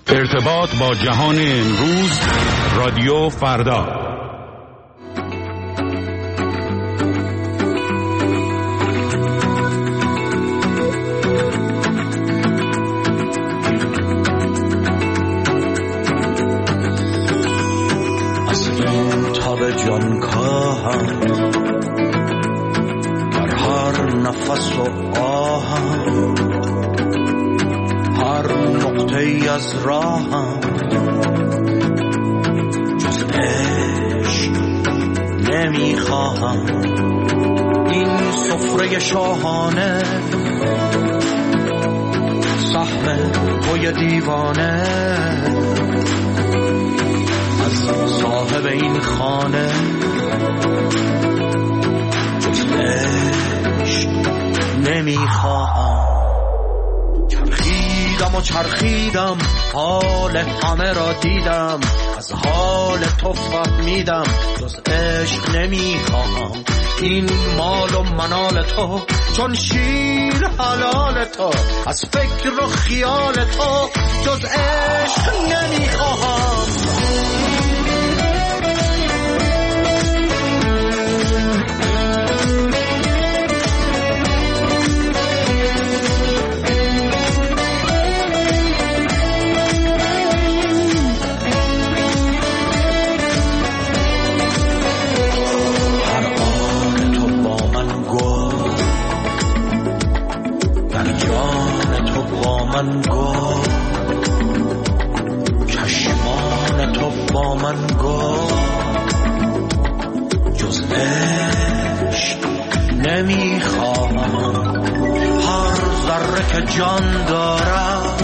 ارتباط با جهان امروز، رادیو فردا. از این تاب جانکاهم در هر نفس و آهم، هر نقطه از راهم جز عشق نمیخواهم. این سفره شاهانه سهم توی دیوانه، از صاحب این خانه جز عشق نمیخواهم. چرخیدم و چرخیدم، حال همه را دیدم، از حال تو فهمیدم جز عشق نمیخواهم. این مال و منال تو چون شیر حلال تو، از فکر و خیال تو جز عشق نمیخواهم. من گفت چشمان تو با من گفت جز عشق نمیخواهم. هر ذره که جان دارم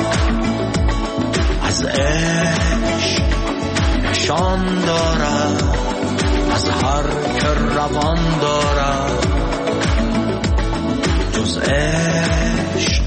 از عشق نشان دارم، از هر که روان دارم جز عشق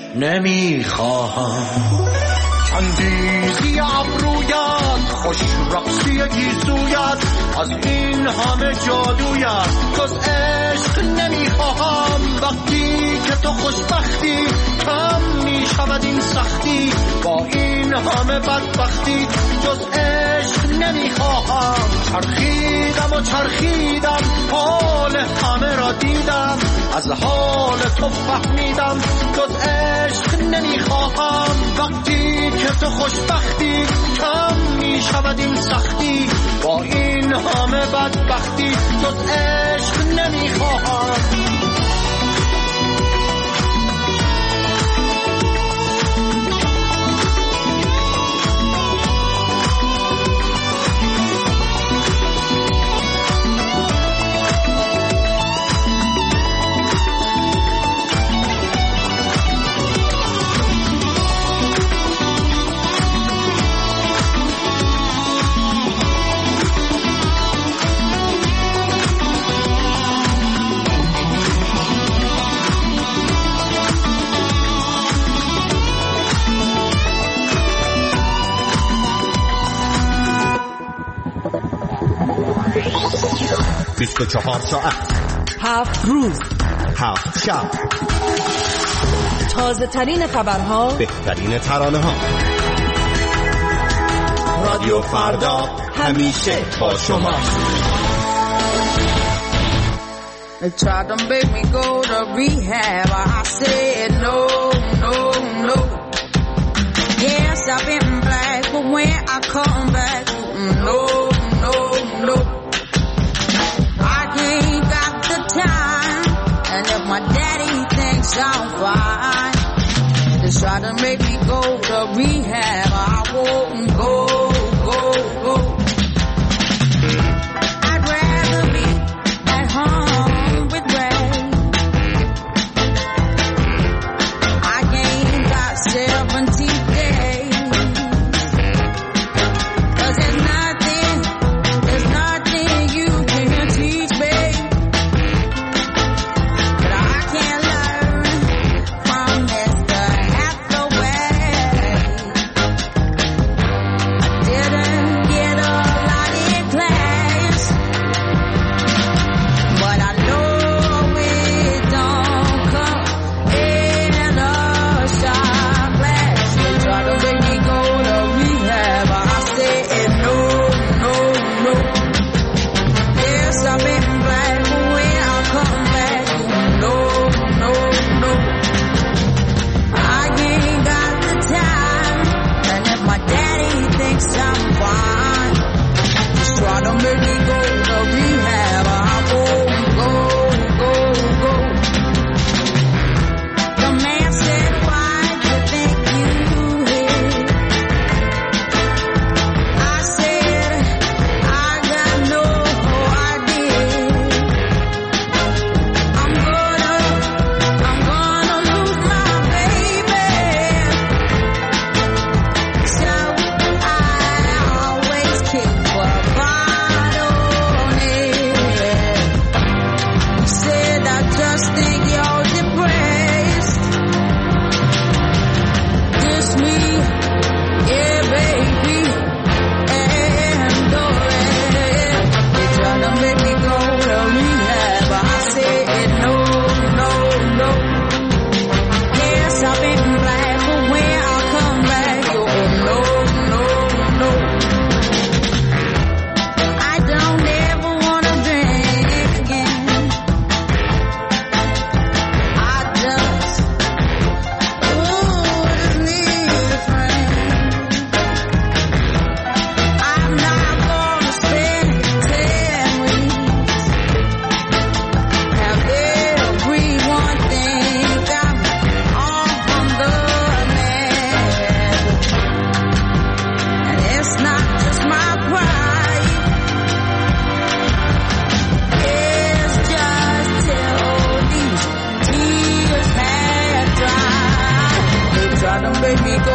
نمیخواهم. چندیزی ابرویت، خوش رقصی گیسویت، از این همه جادویت جز عشق نمیخواهم. وقتی که تو خوشبختی کم میشود این سختی، با این همه بدبختی جز عشق نمیخواهم. چرخیدم و چرخیدم، حال همه را دیدم، از حال تو فهمیدم جز عشق نمیخواهم. وقتی که تو خوشبختی کم میشود این سختی، با این همه بدبختی جز عشق نمیخواهم. بیست و 24 ساعت، 7 روز، 7 شب، تازه ترین خبرها، بهترین ترانه ها. رادیو فردا همیشه با شما. They tried to make me go to rehab. I said no, no, no. Yes, I've been black, but when I come back, no, no, no. I ain't got the time, and if my daddy thinks I'm fine, they try to make me go to rehab. I won't go, go, go. I'd rather be at home with Ray. I ain't got 17 days, 'cause there's nothing you can teach me that I can't learn from Mr. Hathaway. I didn't get a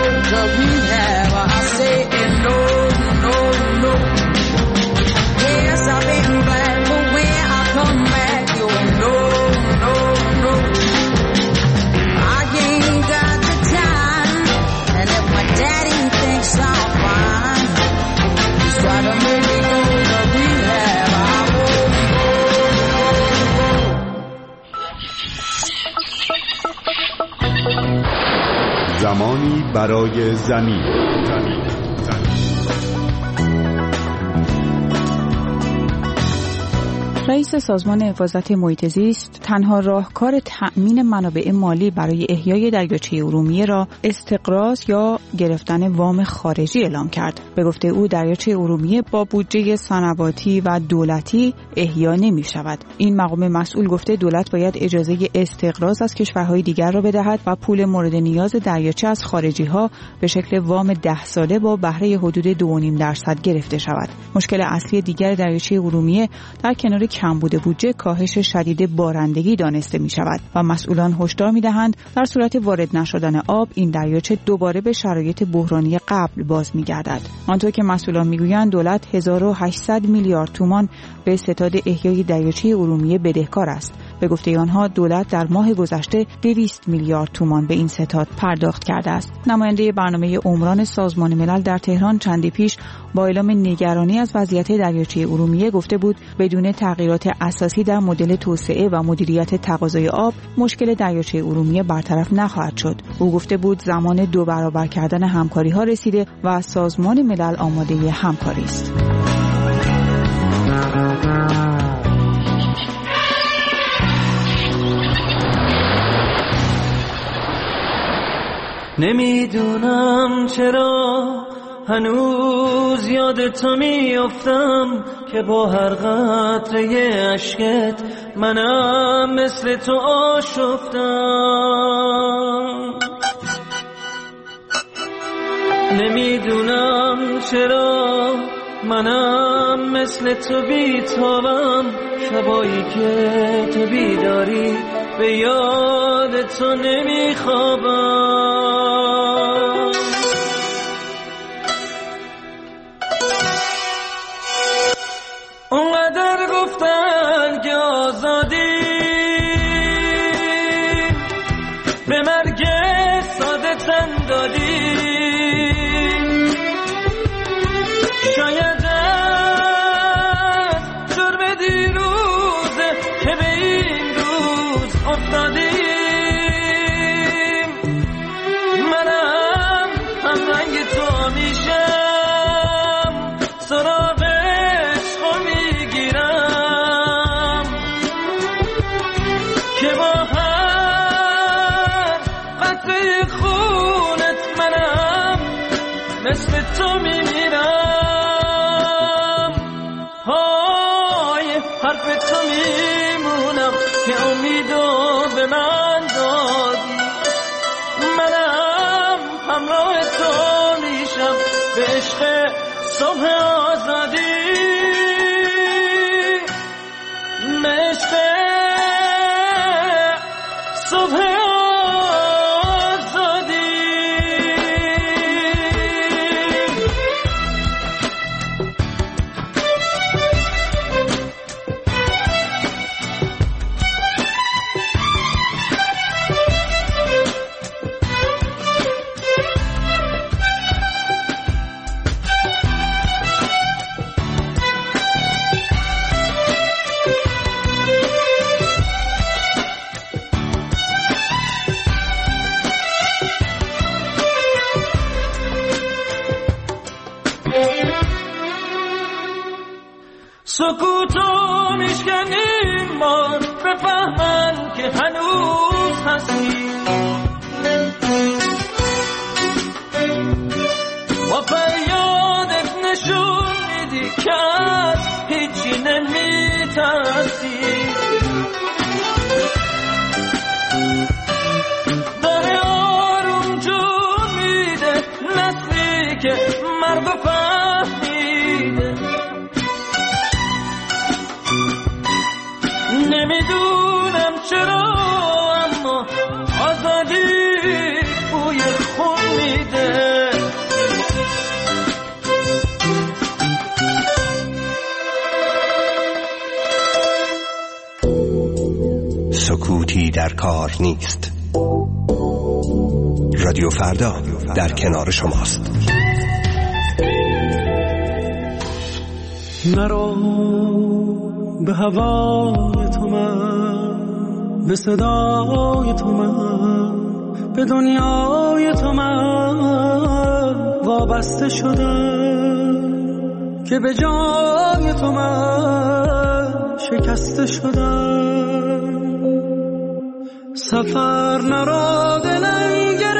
to rehab. I said no, no, no. Yes, I've been black, but when I come back, you'll no, no, no. I ain't got the time, and if my daddy thinks I'm fine, he's trying to make me go to rehab. I won't go. زمانی برای زمین. رئیس سازمان حفاظت محیط زیست تنها راهکار تأمین منابع مالی برای احیای دریاچه ارومیه را استقراض یا گرفتن وام خارجی اعلام کرد. به گفته او دریاچه ارومیه با بودجه صنواتی و دولتی احیا نمی شود. این مقام مسئول گفته دولت باید اجازه استقراض از کشورهای دیگر را بدهد و پول مورد نیاز دریاچه از خارجی ها به شکل وام 10 ساله با بهره حدود 2.5% گرفته شود. مشکل اصلی دیگر دریاچه ارومیه در کنار کمبود بودجه کاهش شدید بارندگی دانسته می شود و مسئولان هشدار می دهند در صورت وارد نشدن آب این دریاچه دوباره به شرایط بحرانی قبل باز می گردد. آنطور که مسئولان می گویند دولت 1800 میلیارد تومان به ستاد احیای دریاچه ارومیه بدهکار است. به گفته آنها دولت در ماه گذشته 200 میلیارد تومان به این ستاد پرداخت کرده است. نماینده برنامه عمران سازمان ملل در تهران چندی پیش با اعلام نگرانی از وضعیت دریاچه ارومیه گفته بود بدون تغییرات اساسی در مدل توسعه و مدیریت تقاضای آب مشکل دریاچه ارومیه برطرف نخواهد شد. او گفته بود زمان 2 برابر کردن همکاری ها رسیده و سازمان ملل آماده همکاری است. نمیدونم چرا هنوز یاد تو میافتم که با هر قطره اشکت منم مثل تو آشفتم. نمیدونم چرا منم مثل تو بیتابم شبایی که تو بیداری به یاد تو نمیخوابم. اونقدر گفتن که آزادی به مرگ ساده تن دادی، شاید از جرم دیروزه که به این روز افتادیم. منم هم رنگ تو میشم سراغ عشقو میگیرم که با هر قطره خونت منم مثل تو میمیرم. های حرف تو میمونم که امیدو به من دادی. منم همراه تو میشم به عشق صبح آزادی، به عشق صبح آزادی. سکوتو میشکنیم بار بفهمن که هنوز هستی، با فریادت نشون میدی که از هیچی نمیترسی. داره آروم جون میده نسلی که مرگ و فهمیده. نمیدونم چرا اما آزادی بوی خون میده. در کار نیست. رادیو فردا در کنار شماست. نرو به هوای تو من، به صدای تو من، به دنیای تو من وابسته شدم که به جای تو من شکسته شدم. سفر نرو دلنگ